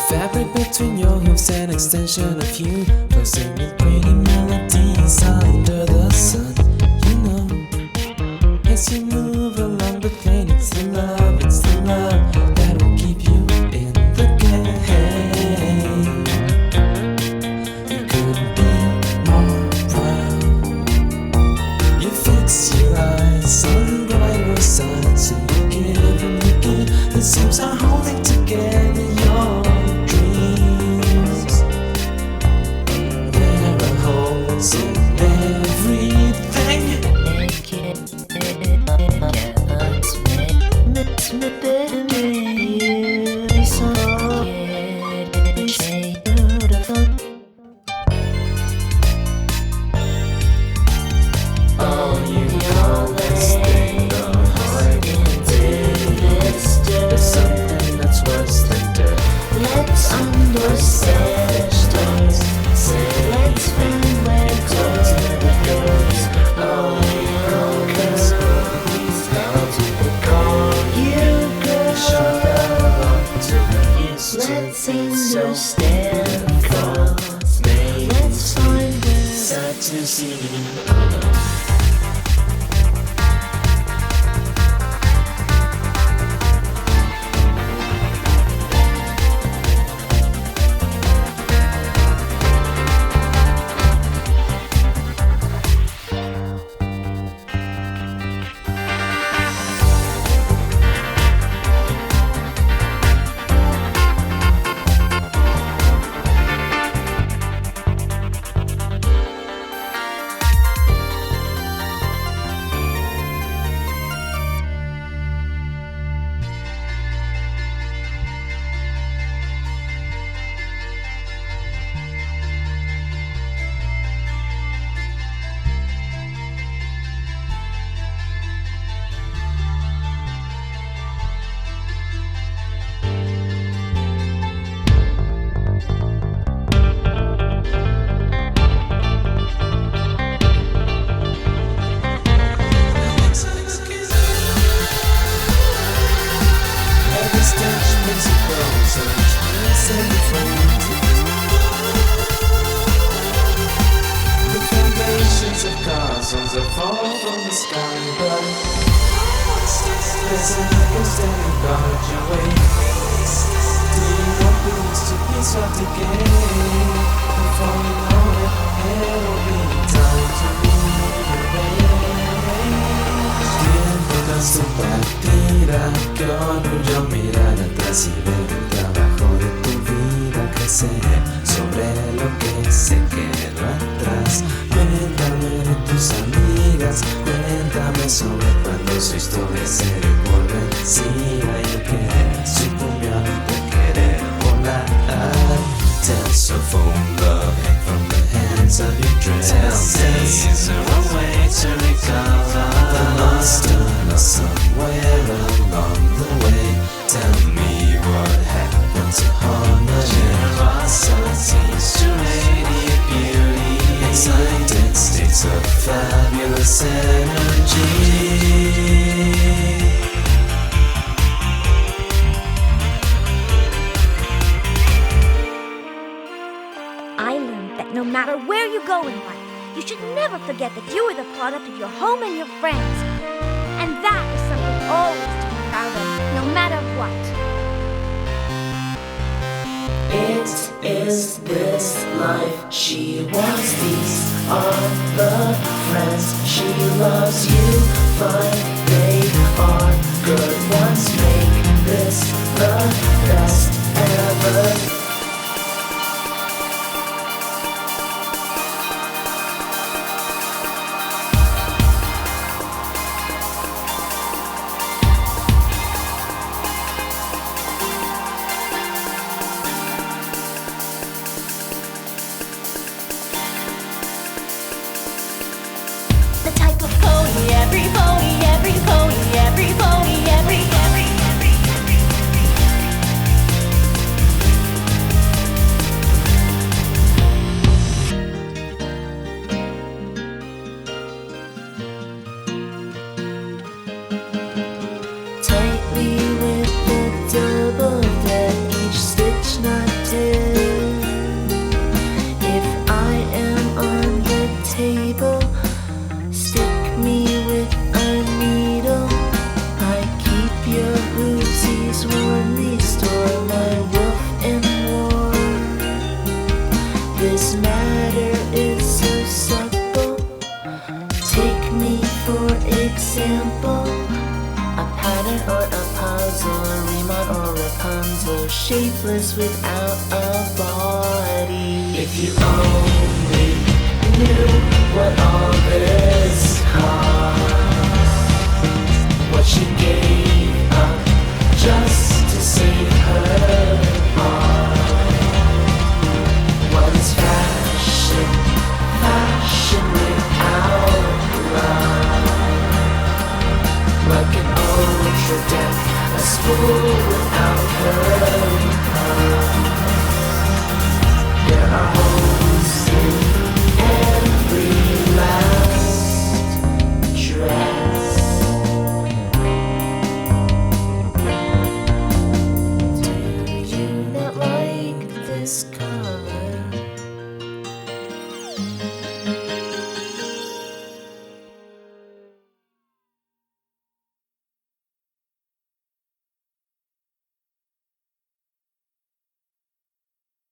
Fabric between your hooves, an extension of you, closing with pretty melodies under the sun. You know, as you move along the plane, it's the love that will keep you in the game. You couldn't be more proud. You fix your eyes on the brighter side, so you give and you give. The seams are holding together your dreams. There are holes in everything. Oh, you call this thing the heart disease. There's something that's worse than death. Let's understand. Let's find where it goes. Oh, you know, 'cause he's down to the core. You girl, let's understand. 'Cause let's find where Sad to see. The foundations of castles that fall from the sky, but there's an echo standing guard your way. Do you want things to be swept again? Before you know it, it'll be time to rearrange. Tiempo tan su partida, que orgullo mirar atrás y ver el trabajo de tu vida crecer sobre lo que se quedó atrás. Cuéntame de tus amigas, cuéntame sobre cuando su historia se dio vencida y el querer sucumbió ante querer volar. Tensorphone love hang from the hands of your dress. Tell me, is there a way to recover the lost and lost somewhere along the way? Tell me what happened to harmony, generosity, to radiant beauty, excited states of fabulous energy. I learned that no matter where you go in life, you should never forget that you are the product of your home and your friends. And that is something always to be proud of, no matter what. it is this life she wants. These are the friends she loves. You find they are good ones. Make this the best ever. The type of pony every so shapeless without a body. If you only knew what all this cost, what she gave up just to save her heart. What is fashion? Fashion without love. Like an ultra deck, a spool without her.